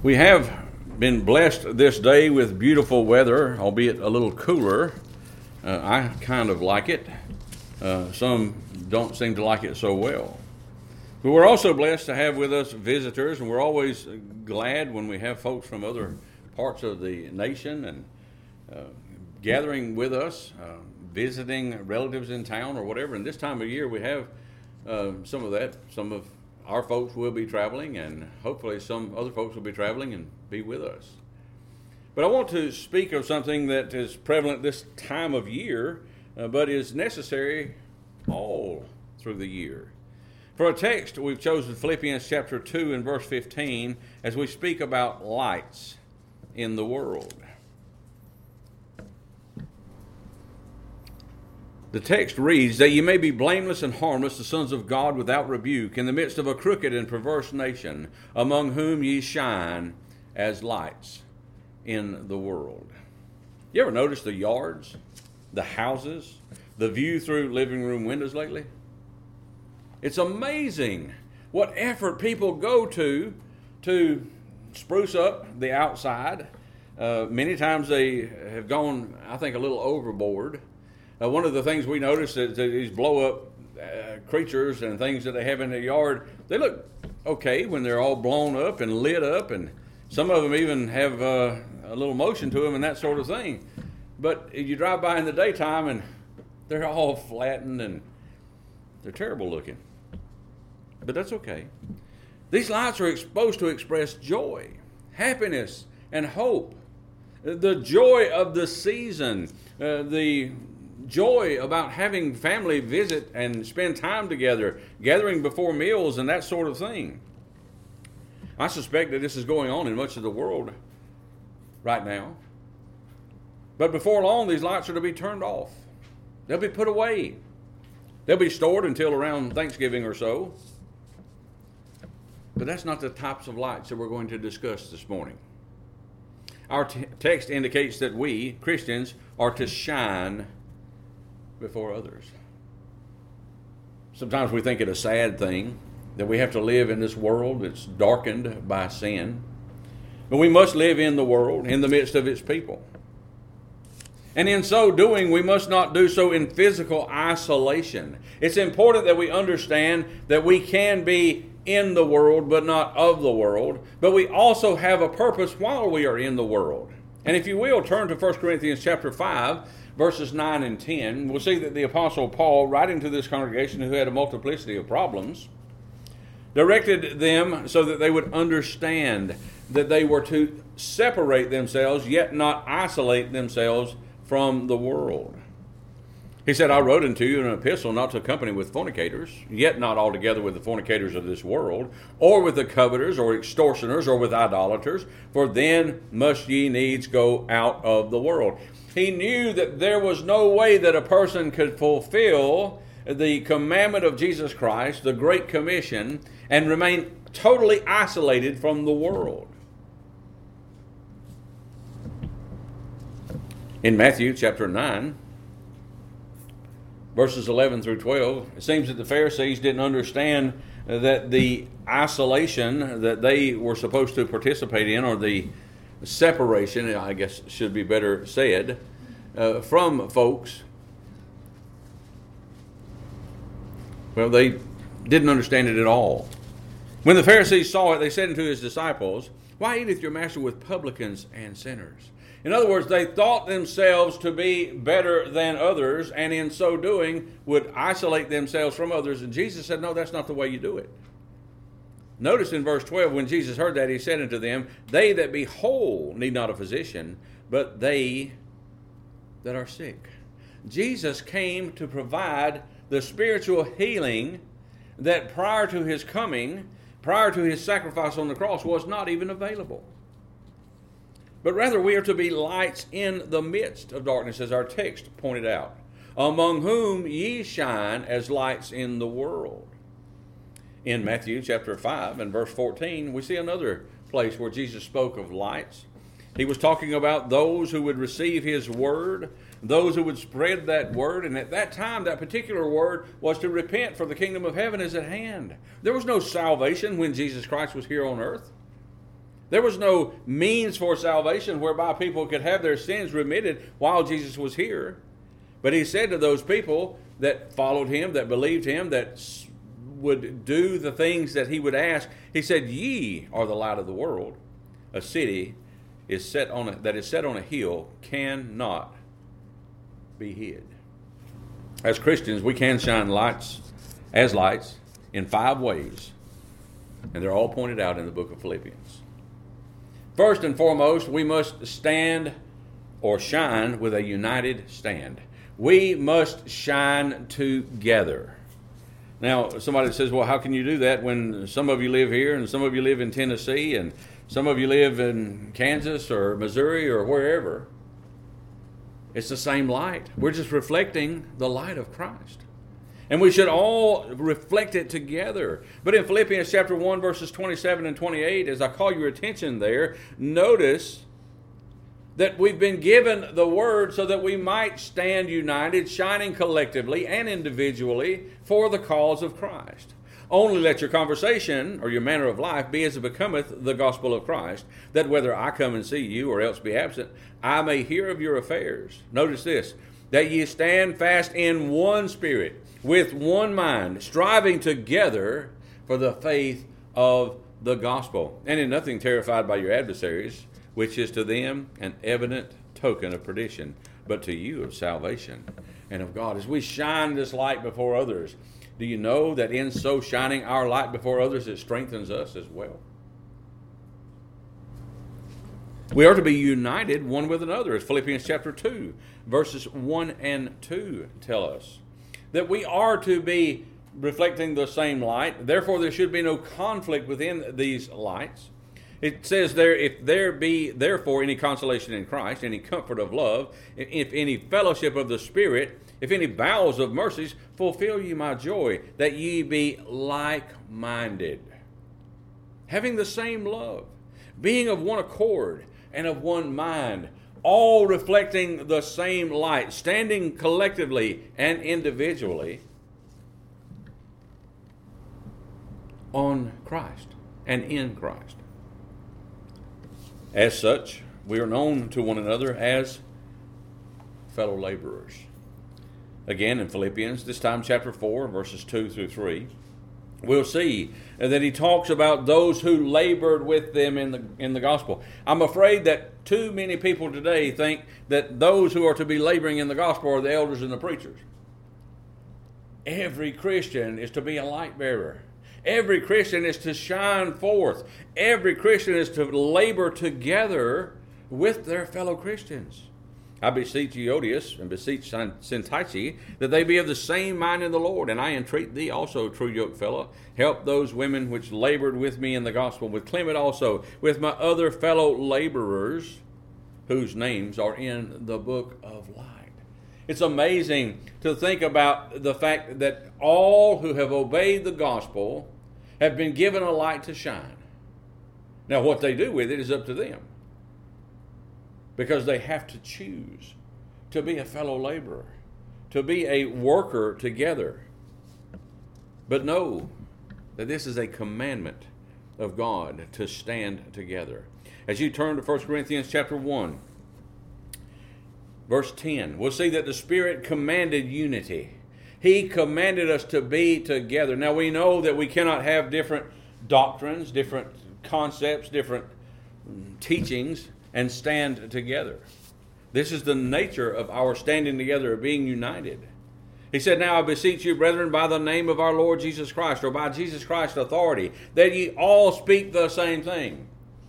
We have been blessed this day with beautiful weather, albeit a little cooler. I kind of like it. Some don't seem to like it so well. But we're also blessed to have with us visitors, and we're always glad when we have folks from other parts of the nation and gathering with us, visiting relatives in town or whatever. And this time of year we have some of that. Some of our folks will be traveling, and hopefully some other folks will be traveling and be with us. But I want to speak of something that is prevalent this time of year, but is necessary all through the year. For a text, we've chosen Philippians chapter 2 and verse 15 as we speak about lights in the world. The text reads, that ye may be blameless and harmless, the sons of God without rebuke, in the midst of a crooked and perverse nation, among whom ye shine as lights in the world. You ever notice the yards, the houses, the view through living room windows lately? It's amazing what effort people go to spruce up the outside. Many times they have gone, I think, a little overboard. One of the things we notice is that these blow-up creatures and things that they have in their yard, they look okay when they're all blown up and lit up, and some of them even have a little motion to them and that sort of thing. But you drive by in the daytime and they're all flattened and they're terrible looking. But that's okay. These lights are supposed to express joy, happiness, and hope. The joy of the season, the joy about having family visit and spend time together, gathering before meals and that sort of thing. I suspect that this is going on in much of the world right now. But before long, these lights are to be turned off. They'll be put away. They'll be stored until around Thanksgiving or so. But that's not the types of lights that we're going to discuss this morning. Our text indicates that we, Christians, are to shine before others. Sometimes we think it a sad thing that we have to live in this world that's darkened by sin. But we must live in the world, in the midst of its people. And in so doing, we must not do so in physical isolation. It's important that we understand that we can be in the world, but not of the world. But we also have a purpose while we are in the world. And if you will, turn to 1 Corinthians chapter 5, verses 9 and 10. We'll see that the Apostle Paul, writing to this congregation who had a multiplicity of problems, directed them so that they would understand that they were to separate themselves, yet not isolate themselves from the world. He said, I wrote unto you an epistle not to accompany with fornicators, yet not altogether with the fornicators of this world, or with the coveters, or extortioners, or with idolaters, for then must ye needs go out of the world. He knew that there was no way that a person could fulfill the commandment of Jesus Christ, the Great Commission, and remain totally isolated from the world. In Matthew chapter 9, verses 11 through 12, it seems that the Pharisees didn't understand that the isolation that they were supposed to participate in, or the separation, I guess should be better said, from folks. Well, they didn't understand it at all. When the Pharisees saw it, they said unto his disciples, why eateth your master with publicans and sinners? In other words, they thought themselves to be better than others, and in so doing would isolate themselves from others. And Jesus said, no, that's not the way you do it. Notice in verse 12, when Jesus heard that, he said unto them, they that be whole need not a physician, but they that are sick. Jesus came to provide the spiritual healing that prior to his coming, prior to his sacrifice on the cross, was not even available. But rather we are to be lights in the midst of darkness, as our text pointed out, among whom ye shine as lights in the world. In Matthew chapter 5 and verse 14, we see another place where Jesus spoke of lights. He was talking about those who would receive his word, those who would spread that word. And at that time, that particular word was to repent, for the kingdom of heaven is at hand. There was no salvation when Jesus Christ was here on earth. There was no means for salvation whereby people could have their sins remitted while Jesus was here. But he said to those people that followed him, that believed him, that would do the things that he would ask, he said, "Ye are the light of the world. A city that is set on a hill cannot be hid." As Christians, we can shine lights in 5 ways, and they're all pointed out in the book of Philippians. First and foremost, we must stand or shine with a united stand. We must shine together. Now, somebody says, well, how can you do that when some of you live here and some of you live in Tennessee and some of you live in Kansas or Missouri or wherever? It's the same light. We're just reflecting the light of Christ. And we should all reflect it together. But in Philippians chapter 1, verses 27 and 28, as I call your attention there, notice that we've been given the word so that we might stand united, shining collectively and individually for the cause of Christ. Only let your conversation or your manner of life be as it becometh the gospel of Christ, that whether I come and see you or else be absent, I may hear of your affairs. Notice this, that ye stand fast in one spirit, with one mind, striving together for the faith of the gospel, and in nothing terrified by your adversaries, which is to them an evident token of perdition, but to you of salvation and of God. As we shine this light before others, do you know that in so shining our light before others, it strengthens us as well? We are to be united one with another, as Philippians chapter 2, verses 1 and 2 tell us. That we are to be reflecting the same light. Therefore, there should be no conflict within these lights. It says there, if there be therefore any consolation in Christ, any comfort of love, if any fellowship of the Spirit, if any bowels of mercies, fulfill ye my joy, that ye be like-minded, having the same love, being of one accord and of one mind, all reflecting the same light, standing collectively and individually on Christ and in Christ. As such, we are known to one another as fellow laborers. Again, in Philippians, this time chapter 4, verses 2 through 3, we'll see that he talks about those who labored with them in the gospel. I'm afraid that too many people today think that those who are to be laboring in the gospel are the elders and the preachers. Every Christian is to be a light bearer. Every Christian is to shine forth. Every Christian is to labor together with their fellow Christians. I beseech Euodias and beseech Syntyche that they be of the same mind in the Lord. And I entreat thee also, true yoke fellow, help those women which labored with me in the gospel, with Clement also, with my other fellow laborers, whose names are in the book of life. It's amazing to think about the fact that all who have obeyed the gospel have been given a light to shine. Now, what they do with it is up to them, because they have to choose to be a fellow laborer, to be a worker together. But know that this is a commandment of God to stand together. As you turn to 1 Corinthians chapter 1, verse 10, we'll see that the Spirit commanded unity. He commanded us to be together. Now we know that we cannot have different doctrines, different concepts, different teachings, and stand together. This is the nature of our standing together, of being united. He said, now I beseech you, brethren, by the name of our Lord Jesus Christ, or by Jesus Christ's authority, that ye all speak the same thing.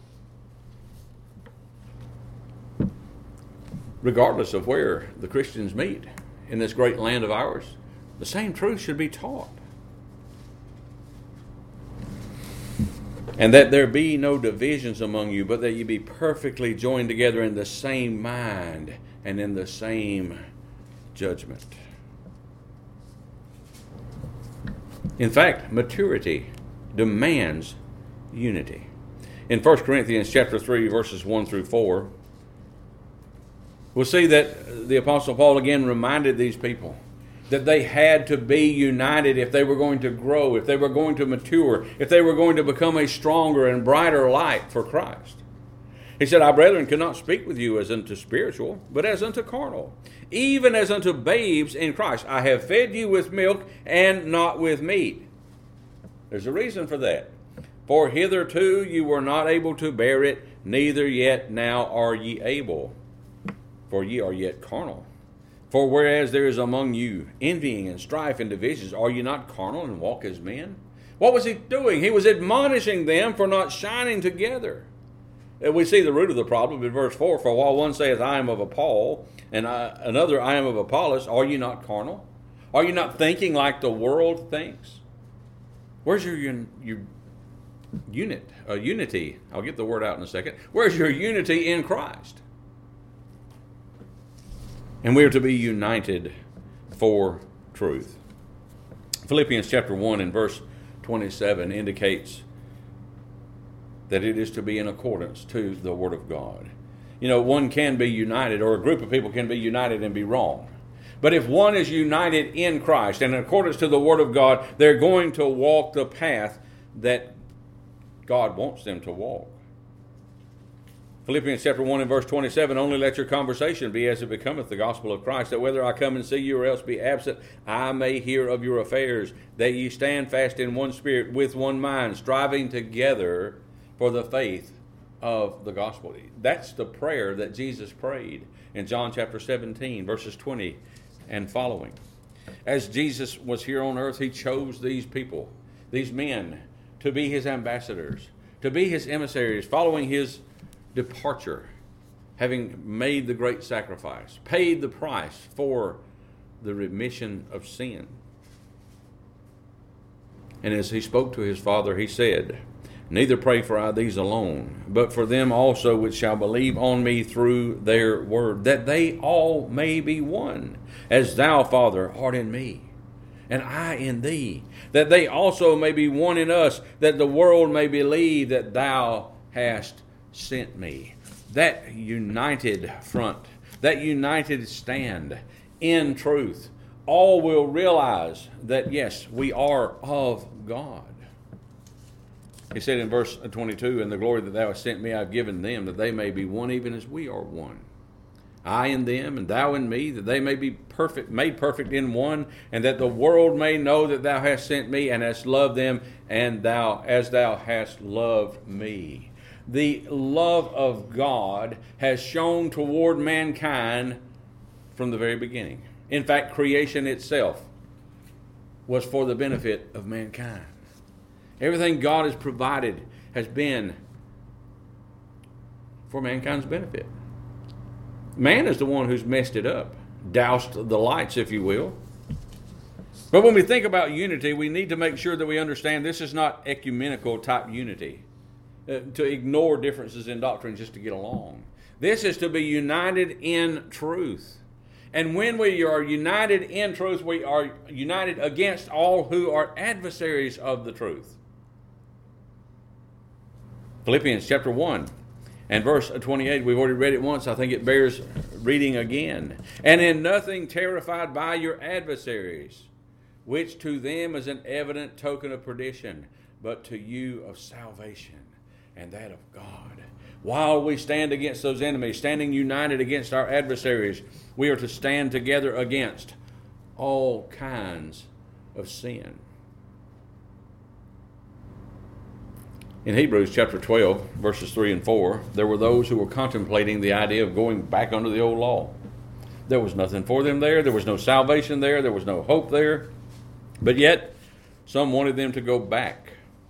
Regardless of where the Christians meet in this great land of ours, the same truth should be taught. And that there be no divisions among you, but that you be perfectly joined together in the same mind and in the same judgment. In fact, maturity demands unity. In 1 Corinthians chapter 3, verses 1 through 4, we'll see that the Apostle Paul again reminded these people that they had to be united if they were going to grow, if they were going to mature, if they were going to become a stronger and brighter light for Christ. He said, I, brethren, cannot speak with you as unto spiritual, but as unto carnal, even as unto babes in Christ. I have fed you with milk and not with meat. There's a reason for that. For hitherto you were not able to bear it, neither yet now are ye able, for ye are yet carnal. For whereas there is among you envying and strife and divisions, are you not carnal and walk as men? What was he doing? He was admonishing them for not shining together. We see the root of the problem in verse 4. For while one saith, I am of Paul, and another, I am of Apollos, are you not carnal? Are you not thinking like the world thinks? Where's your unity? I'll get the word out in a second. Where's your unity in Christ? And we are to be united for truth. Philippians chapter 1 and verse 27 indicates that it is to be in accordance to the Word of God. You know, one can be united, or a group of people can be united and be wrong. But if one is united in Christ and in accordance to the Word of God, they're going to walk the path that God wants them to walk. Philippians chapter 1 and verse 27, only let your conversation be as it becometh the gospel of Christ, that whether I come and see you or else be absent, I may hear of your affairs, that ye stand fast in one spirit, with one mind, striving together for the faith of the gospel. That's the prayer that Jesus prayed in John chapter 17, verses 20 and following. As Jesus was here on earth, he chose these people, these men, to be his ambassadors, to be his emissaries, following his departure, having made the great sacrifice, paid the price for the remission of sin. And as he spoke to his Father, he said, neither pray for I these alone, but for them also which shall believe on me through their word, that they all may be one, as thou, Father, art in me, and I in thee, that they also may be one in us, that the world may believe that thou hast sent me. That united front, that united stand in truth, all will realize that, yes, we are of God. He said in verse 22, and the glory that thou hast sent me I have given them, that they may be one even as we are one. I in them, and thou in me, that they may be perfect, made perfect in one, and that the world may know that thou hast sent me, and hast loved them, and thou as thou hast loved me. The love of God has shown toward mankind from the very beginning. In fact, creation itself was for the benefit of mankind. Everything God has provided has been for mankind's benefit. Man is the one who's messed it up, doused the lights, if you will. But when we think about unity, we need to make sure that we understand this is not ecumenical type unity, to ignore differences in doctrine just to get along. This is to be united in truth. And when we are united in truth, we are united against all who are adversaries of the truth. Philippians chapter 1 and verse 28, we've already read it once. I think it bears reading again. And in nothing terrified by your adversaries, which to them is an evident token of perdition, but to you of salvation, and that of God. While we stand against those enemies, standing united against our adversaries, we are to stand together against all kinds of sin. In Hebrews chapter 12, verses 3 and 4, there were those who were contemplating the idea of going back under the old law. There was nothing for them there. There was no salvation there. There was no hope there. But yet, some wanted them to go back.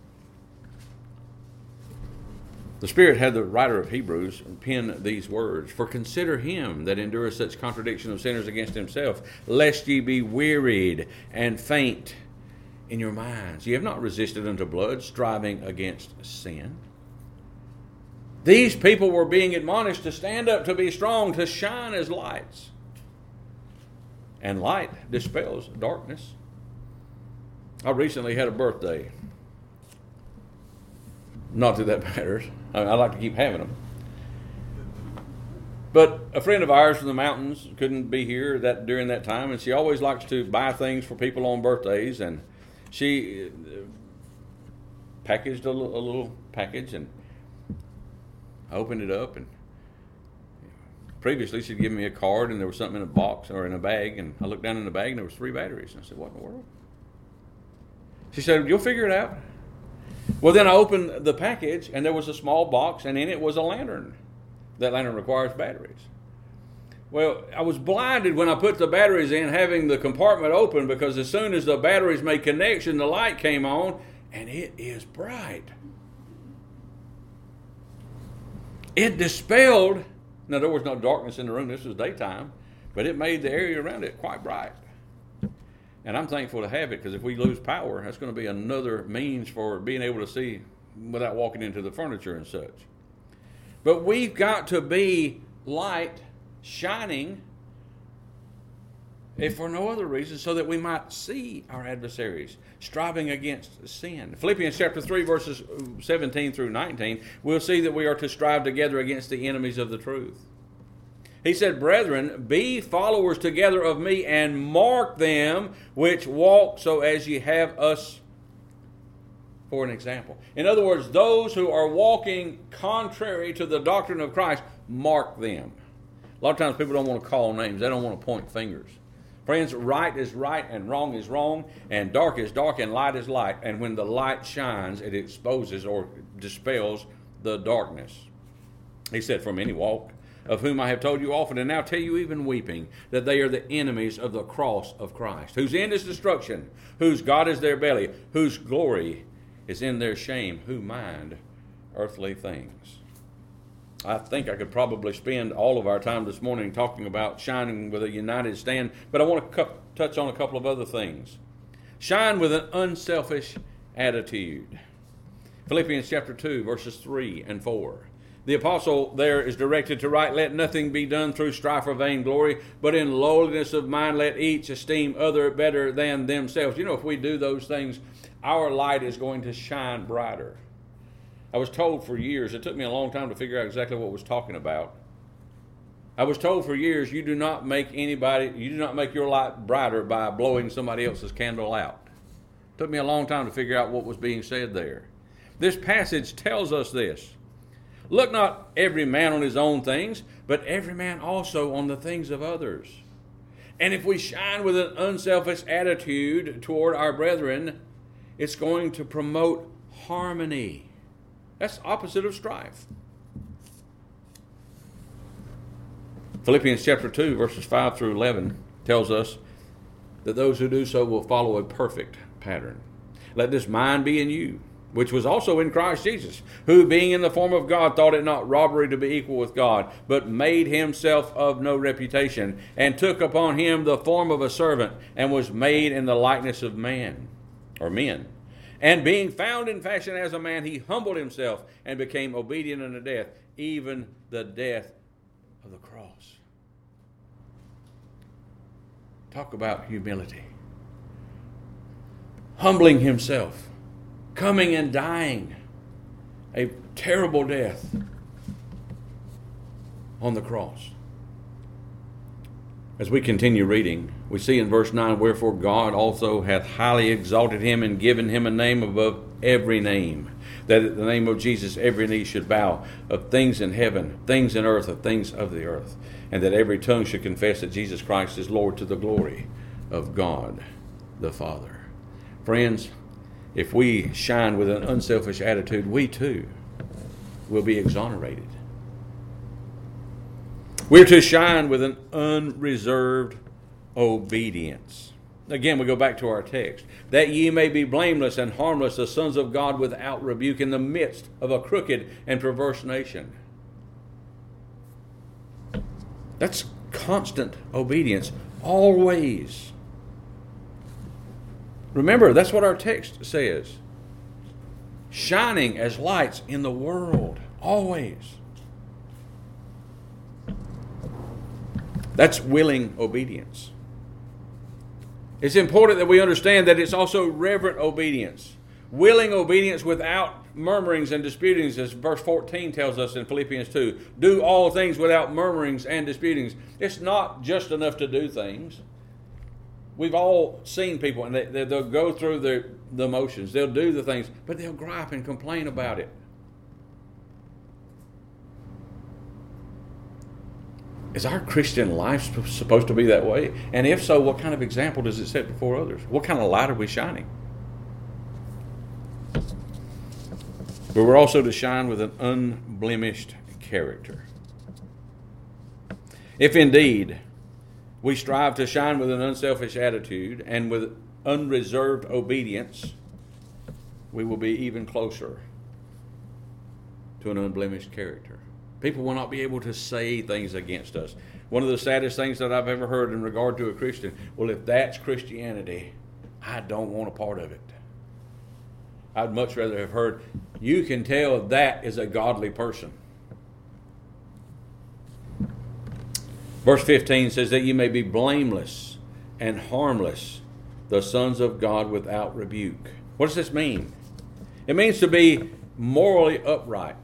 The Spirit had the writer of Hebrews pen these words, for consider him that endureth such contradiction of sinners against himself, lest ye be wearied and faint in your minds. Ye have not resisted unto blood, striving against sin. These people were being admonished to stand up, to be strong, to shine as lights. And light dispels darkness. I recently had a birthday. Not that that matters. I like to keep having them. But a friend of ours from the mountains couldn't be here during that time, and she always likes to buy things for people on birthdays, and she packaged a little package, and I opened it up, and previously she'd given me a card, and there was something in a box or in a bag, and I looked down in the bag, and there was 3 batteries, and I said, "What in the world?" She said, "You'll figure it out." Well, then I opened the package, and there was a small box, and in it was a lantern. That lantern requires batteries. Well, I was blinded when I put the batteries in, having the compartment open, because as soon as the batteries made connection, the light came on, and it is bright. It dispelled, now there was no darkness in the room, this was daytime, but it made the area around it quite bright. And I'm thankful to have it, because if we lose power, that's going to be another means for being able to see without walking into the furniture and such. But we've got to be light shining, if for no other reason, so that we might see our adversaries striving against sin. Philippians chapter 3, verses 17 through 19, we'll see that we are to strive together against the enemies of the truth. He said, "Brethren, be followers together of me, and mark them which walk so as ye have us for an example." In other words, those who are walking contrary to the doctrine of Christ, mark them. A lot of times people don't want to call names. They don't want to point fingers. Friends, right is right and wrong is wrong, and dark is dark and light is light. And when the light shines, it exposes or dispels the darkness. He said, "For many walk, of whom I have told you often, and now tell you even weeping, that they are the enemies of the cross of Christ, whose end is destruction, whose God is their belly, whose glory is in their shame, who mind earthly things." I think I could probably spend all of our time this morning talking about shining with a united stand, but I want to touch on a couple of other things. Shine with an unselfish attitude. Philippians chapter 2, verses 3 and 4. The apostle there is directed to write, "Let nothing be done through strife or vainglory, but in lowliness of mind let each esteem other better than themselves." You know, if we do those things, our light is going to shine brighter. I was told for years, it took me a long time to figure out exactly what I was talking about. I was told for years, you do not make your light brighter by blowing somebody else's candle out. It took me a long time to figure out what was being said there. This passage tells us this. "Look not every man on his own things, but every man also on the things of others." And if we shine with an unselfish attitude toward our brethren, it's going to promote harmony. That's opposite of strife. Philippians chapter 2, verses 5 through 11 tells us that those who do so will follow a perfect pattern. "Let this mind be in you, which was also in Christ Jesus, who being in the form of God thought it not robbery to be equal with God, but made himself of no reputation, and took upon him the form of a servant, and was made in the likeness of men. And being found in fashion as a man, he humbled himself and became obedient unto death, even the death of the cross." Talk about humility. Humbling himself, coming and dying a terrible death on the cross. As we continue reading, we see in verse 9, "Wherefore God also hath highly exalted him and given him a name above every name, that at the name of Jesus every knee should bow, of things in heaven, things in earth, of things of the earth, and that every tongue should confess that Jesus Christ is Lord, to the glory of God the Father." Friends, if we shine with an unselfish attitude, we too will be exonerated. We're to shine with an unreserved obedience. Again, we go back to our text. "That ye may be blameless and harmless, the sons of God without rebuke, in the midst of a crooked and perverse nation." That's constant obedience, always. Remember, that's what our text says. Shining as lights in the world, always. That's willing obedience. It's important that we understand that it's also reverent obedience. Willing obedience without murmurings and disputings, as verse 14 tells us in Philippians 2. Do all things without murmurings and disputings. It's not just enough to do things. We've all seen people, and they'll go through the motions. They'll do the things, but they'll gripe and complain about it. Is our Christian life supposed to be that way? And if so, what kind of example does it set before others? What kind of light are we shining? But we're also to shine with an unblemished character. If indeed we strive to shine with an unselfish attitude and with unreserved obedience, we will be even closer to an unblemished character. People will not be able to say things against us. One of the saddest things that I've ever heard in regard to a Christian, well, if that's Christianity, I don't want a part of it. I'd much rather have heard, you can tell that is a godly person. Verse 15 says that you may be blameless and harmless, the sons of God without rebuke. What does this mean? It means to be morally upright.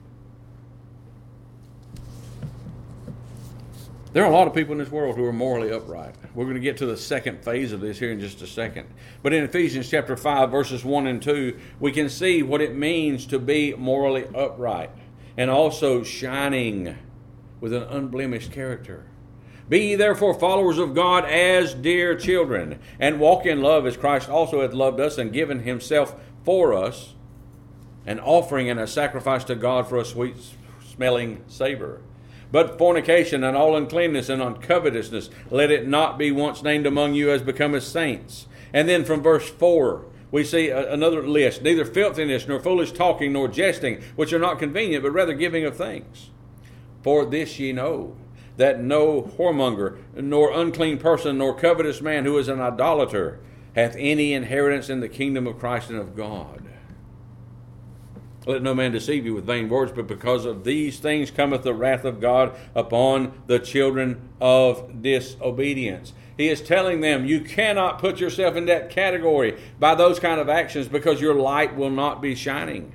There are a lot of people in this world who are morally upright. We're going to get to the second phase of this here in just a second. But in Ephesians chapter 5, verses 1 and 2, we can see what it means to be morally upright and also shining with an unblemished character. Be ye therefore followers of God as dear children, and walk in love as Christ also hath loved us and given himself for us, an offering and a sacrifice to God for a sweet-smelling savor. But fornication and all uncleanness and uncovetousness, let it not be once named among you as becometh saints. And then from verse 4, we see another list. Neither filthiness, nor foolish talking, nor jesting, which are not convenient, but rather giving of thanks. For this ye know, that no whoremonger, nor unclean person, nor covetous man who is an idolater, hath any inheritance in the kingdom of Christ and of God. Let no man deceive you with vain words, but because of these things cometh the wrath of God upon the children of disobedience. He is telling them you cannot put yourself in that category by those kind of actions, because your light will not be shining.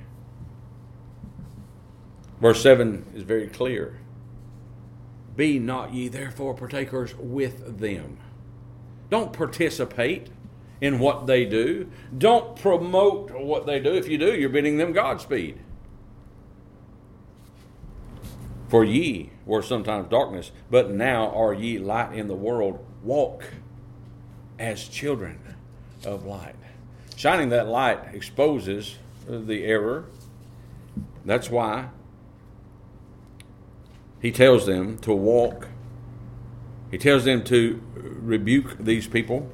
Verse 7 is very clear. Be not ye therefore partakers with them. Don't participate in what they do. Don't promote what they do. If you do, you're bidding them Godspeed. For ye were sometimes darkness, but now are ye light in the world. Walk as children of light. Shining that light exposes the error. That's why he tells them to walk. He tells them to rebuke these people.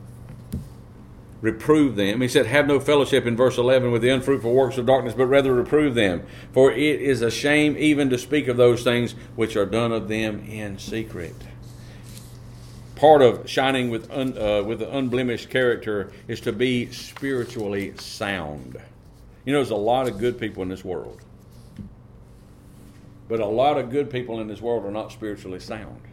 Reprove them. He said, have no fellowship in verse 11 with the unfruitful works of darkness, but rather reprove them. For it is a shame even to speak of those things which are done of them in secret. Part of shining with an unblemished character is to be spiritually sound. You know, there's a lot of good people in this world. But a lot of good people in this world are not spiritually sound.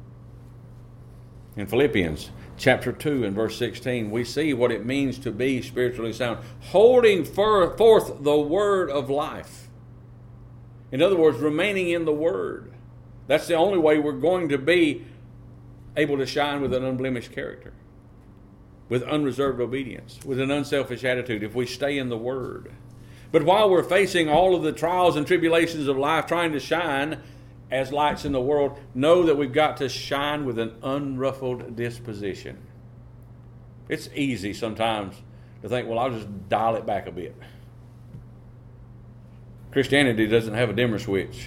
In Philippians chapter 2 and verse 16, we see what it means to be spiritually sound. Holding forth the word of life. In other words, remaining in the word. That's the only way we're going to be able to shine with an unblemished character. With unreserved obedience. With an unselfish attitude. If we stay in the word. But while we're facing all of the trials and tribulations of life, trying to shine as lights in the world, know that we've got to shine with an unruffled disposition. It's easy sometimes to think, well, I'll just dial it back a bit. Christianity doesn't have a dimmer switch.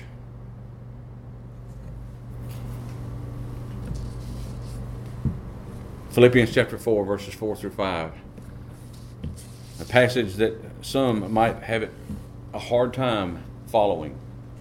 Philippians chapter 4, verses 4 through 5. A passage that some might have a hard time following.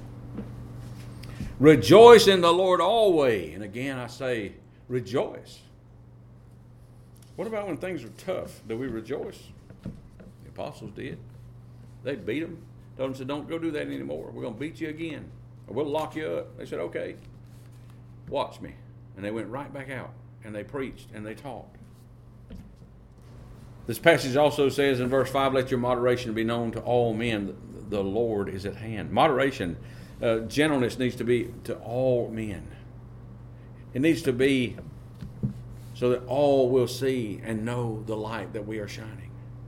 Rejoice in the Lord always. And again, I say, rejoice. What about when things are tough? Do we rejoice? The apostles did. They beat them. Told them, said, don't go do that anymore. We're going to beat you again. Or we'll lock you up. They said, okay. Watch me. And they went right back out. And they preached and they taught. This passage also says in verse 5, let your moderation be known to all men. The Lord is at hand. Moderation, gentleness needs to be to all men. It needs to be so that all will see and know the light that we are shining.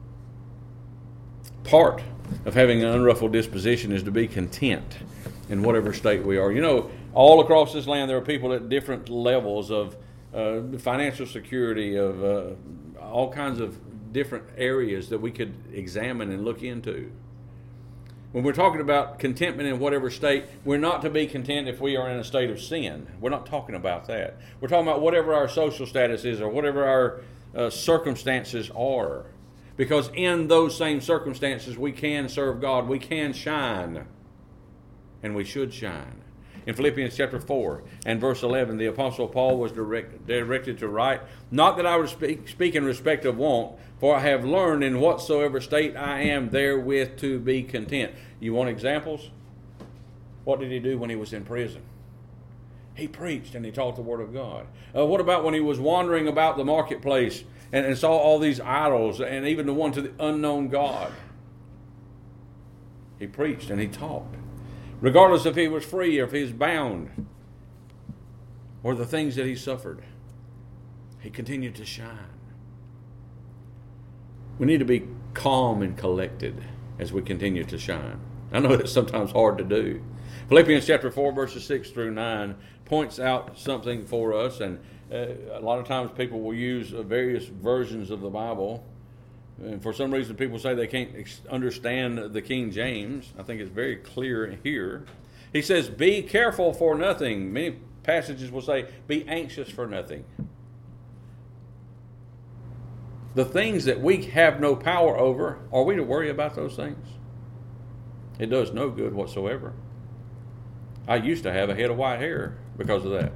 Part of having an unruffled disposition is to be content in whatever state we are. You know, all across this land there are people at different levels of financial security, of all kinds of different areas that we could examine and look into. When we're talking about contentment in whatever state, we're not to be content if we are in a state of sin. We're not talking about that. We're talking about whatever our social status is or whatever our circumstances are. Because in those same circumstances, we can serve God. We can shine. And we should shine. In Philippians chapter 4 and verse 11, the Apostle Paul was directed to write, not that I would speak in respect of want, for I have learned in whatsoever state I am therewith to be content. You want examples? What did he do when he was in prison? He preached and he taught the Word of God. What about when he was wandering about the marketplace and saw all these idols and even the one to the unknown God? He preached and he taught. Regardless if he was free or if he was bound or the things that he suffered, he continued to shine. We need to be calm and collected as we continue to shine. I know it's sometimes hard to do. Philippians chapter 4 verses 6 through 9 points out something for us, and a lot of times people will use various versions of the Bible. And for some reason, people say they can't understand the King James. I think it's very clear here. He says, be careful for nothing. Many passages will say, be anxious for nothing. The things that we have no power over, are we to worry about those things? It does no good whatsoever. I used to have a head of white hair because of that.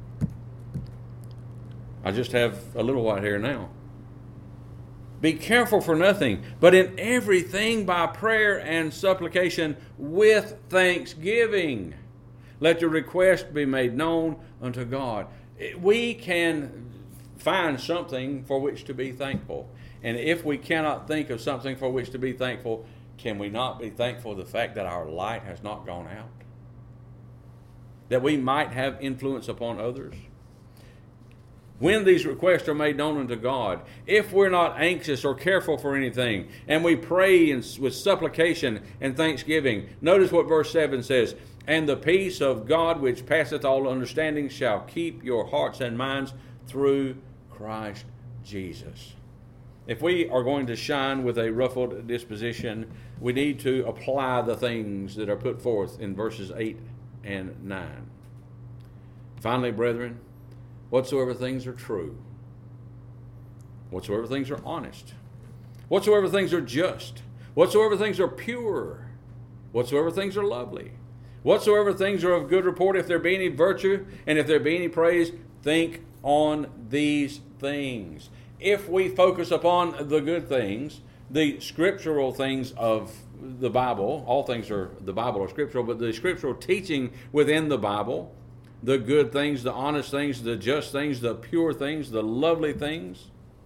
I just have a little white hair now. Be careful for nothing, but in everything by prayer and supplication with thanksgiving. Let your request be made known unto God. We can find something for which to be thankful. And if we cannot think of something for which to be thankful, can we not be thankful for the fact that our light has not gone out? That we might have influence upon others? When these requests are made known unto God, if we're not anxious or careful for anything, and we pray with supplication and thanksgiving, notice what verse 7 says, and the peace of God which passeth all understanding shall keep your hearts and minds through Christ Jesus. If we are going to shine with a ruffled disposition, we need to apply the things that are put forth in verses 8 and 9. Finally, brethren, whatsoever things are true, whatsoever things are honest, whatsoever things are just, whatsoever things are pure, whatsoever things are lovely, whatsoever things are of good report, if there be any virtue and if there be any praise, think on these things. If we focus upon the good things, the scriptural things of the Bible, all things are the Bible are scriptural, but the scriptural teaching within the Bible, the good things, the honest things, the just things, the pure things, the lovely things,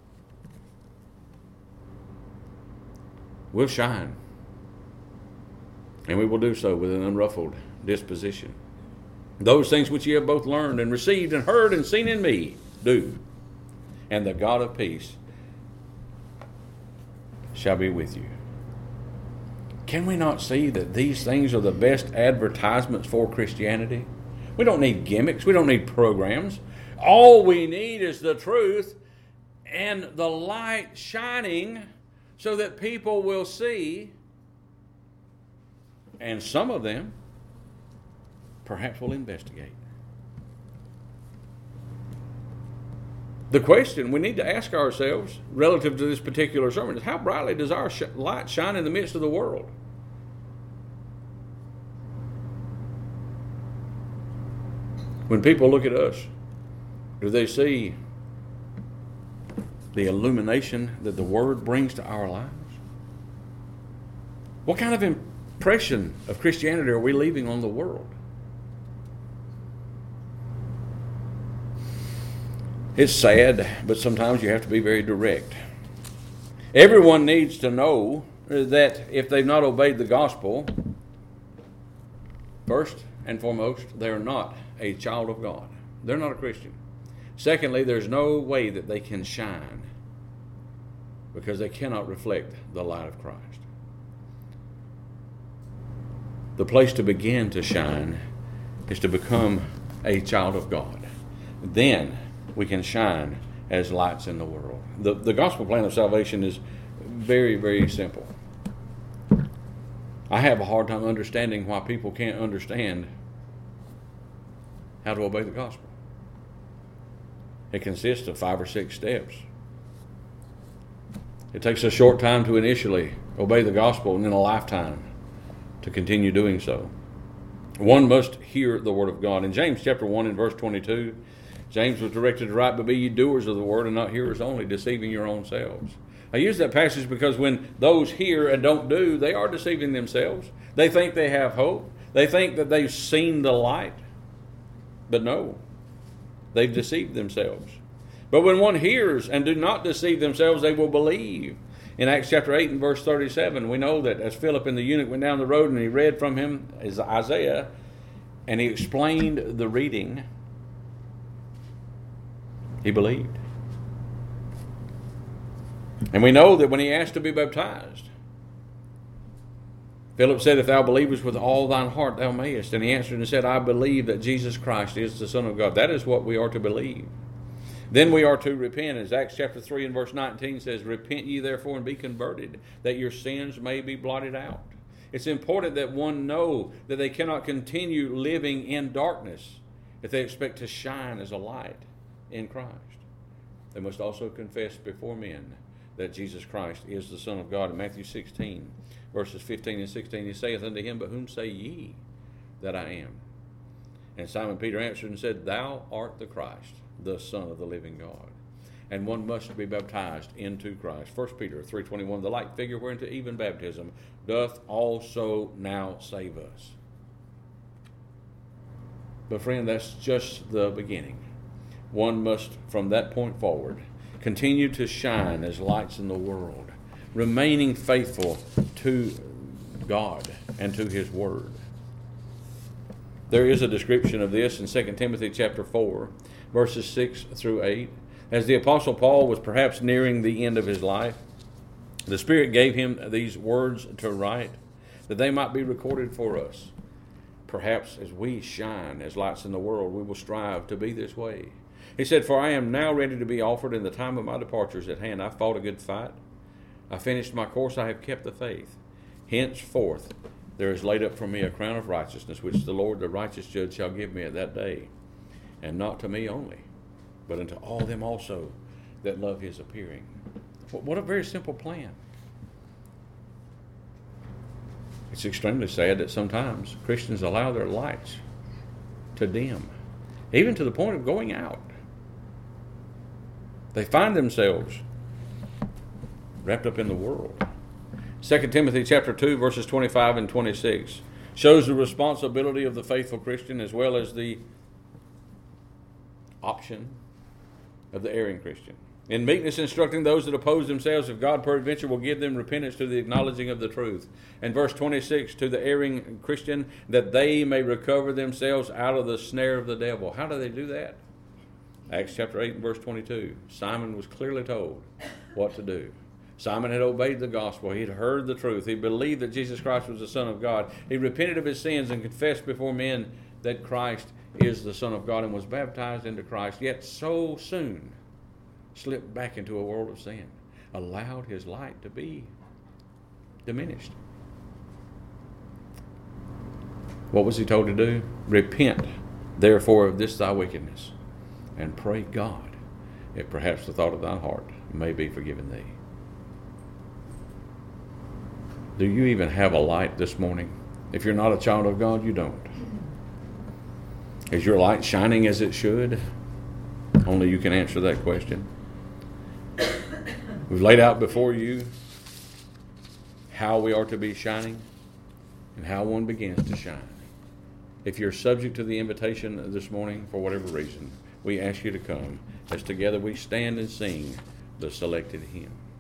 we'll shine. And we will do so with an unruffled disposition. Those things which ye have both learned and received and heard and seen in me, do. And the God of peace shall be with you. Can we not see that these things are the best advertisements for Christianity? We don't need gimmicks. We don't need programs. All we need is the truth and the light shining so that people will see, and some of them perhaps will investigate. The question we need to ask ourselves relative to this particular sermon is, how brightly does our light shine in the midst of the world? When people look at us, do they see the illumination that the Word brings to our lives? What kind of impression of Christianity are we leaving on the world? It's sad, but sometimes you have to be very direct. Everyone needs to know that if they've not obeyed the gospel, first and foremost, they're not a child of God. They're not a Christian. Secondly, there's no way that they can shine because they cannot reflect the light of Christ. The place to begin to shine is to become a child of God. Then we can shine as lights in the world. The gospel plan of salvation is very, very simple. I have a hard time understanding why people can't understand how to obey the gospel. It consists of 5 or 6 steps. It takes a short time to initially obey the gospel and then a lifetime to continue doing so. One must hear the word of God. In James chapter 1 and verse 22, James was directed to write, "But be ye doers of the word and not hearers only, deceiving your own selves." I use that passage because when those hear and don't do, they are deceiving themselves. They think they have hope. They think that they've seen the light. But no, they've deceived themselves. But when one hears and do not deceive themselves, they will believe. In Acts chapter 8 and verse 37, we know that as Philip and the eunuch went down the road and he read from him Isaiah, and he explained the reading, he believed. And we know that when he asked to be baptized, Philip said, "If thou believest with all thine heart, thou mayest." And he answered and said, "I believe that Jesus Christ is the Son of God." That is what we are to believe. Then we are to repent, as Acts chapter 3 and verse 19 says, "Repent ye therefore and be converted, that your sins may be blotted out." It's important that one know that they cannot continue living in darkness if they expect to shine as a light in Christ. They must also confess before men that Jesus Christ is the Son of God. In Matthew 16, verses 15 and 16, he saith unto him, "But whom say ye that I am?" And Simon Peter answered and said, "Thou art the Christ, the Son of the living God." And one must be baptized into Christ. 1 Peter 3:21, "The like figure whereunto even baptism doth also now save us." But friend, that's just the beginning. One must, from that point forward, continue to shine as lights in the world, remaining faithful to God and to His Word. There is a description of this in 2 Timothy chapter 4, verses 6 through 8. As the Apostle Paul was perhaps nearing the end of his life, the Spirit gave him these words to write, that they might be recorded for us. Perhaps as we shine as lights in the world, we will strive to be this way. He said, "For I am now ready to be offered, and the time of my departure is at hand. I fought a good fight. I finished my course. I have kept the faith. Henceforth there is laid up for me a crown of righteousness, which the Lord, the righteous judge, shall give me at that day. And not to me only, but unto all them also that love His appearing." What a very simple plan. It's extremely sad that sometimes Christians allow their lights to dim, even to the point of going out. They find themselves wrapped up in the world. 2 Timothy chapter 2, verses 25 and 26 shows the responsibility of the faithful Christian as well as the option of the erring Christian. "In meekness instructing those that oppose themselves, if God peradventure will give them repentance to the acknowledging of the truth." And verse 26, to the erring Christian, that they may recover themselves out of the snare of the devil. How do they do that? Acts chapter 8 and verse 22. Simon was clearly told what to do. Simon had obeyed the gospel. He had heard the truth. He believed that Jesus Christ was the Son of God. He repented of his sins and confessed before men that Christ is the Son of God and was baptized into Christ, yet so soon slipped back into a world of sin, allowed his light to be diminished. What was he told to do? "Repent, therefore, of this thy wickedness, and pray God, if perhaps the thought of thy heart may be forgiven thee." Do you even have a light this morning? If you're not a child of God, you don't. Is your light shining as it should? Only you can answer that question. We've laid out before you how we are to be shining and how one begins to shine. If you're subject to the invitation this morning for whatever reason, we ask you to come as together we stand and sing the selected hymn.